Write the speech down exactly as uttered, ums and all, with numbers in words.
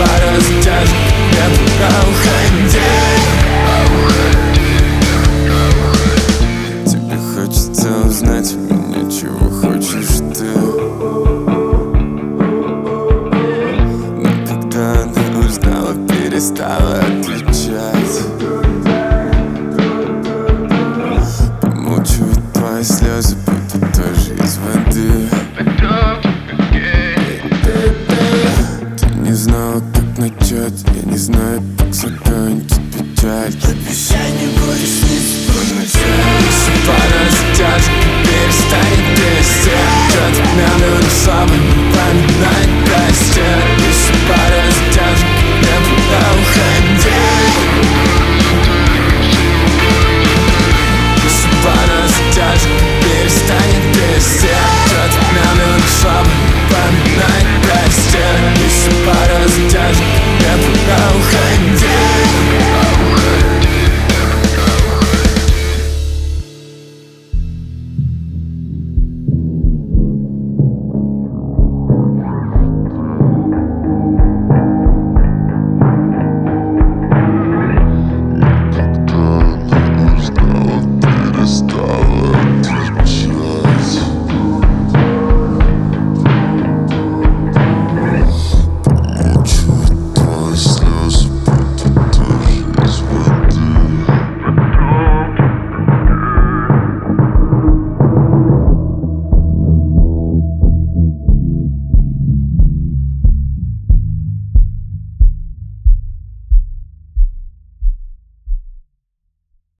порастешь, мне пора уходить. Тебе хочется узнать у меня, чего хочешь ты. Но когда она узнала, перестала отвечать. Помолчивают твои слезы, будто тоже из воды. Ты не знала, как начать, я не знаю, как закончить печаль. Обещай, не будешь сниться по ночам. Если порастешь, перестанет трясти. Что-то меня люди слабо не поминает, прости. Если порастешь, мне пора уходить. Если порастешь, перестанет трясти. Что-то меня люди слабо не поминает, прости. Если порастешь, мне пора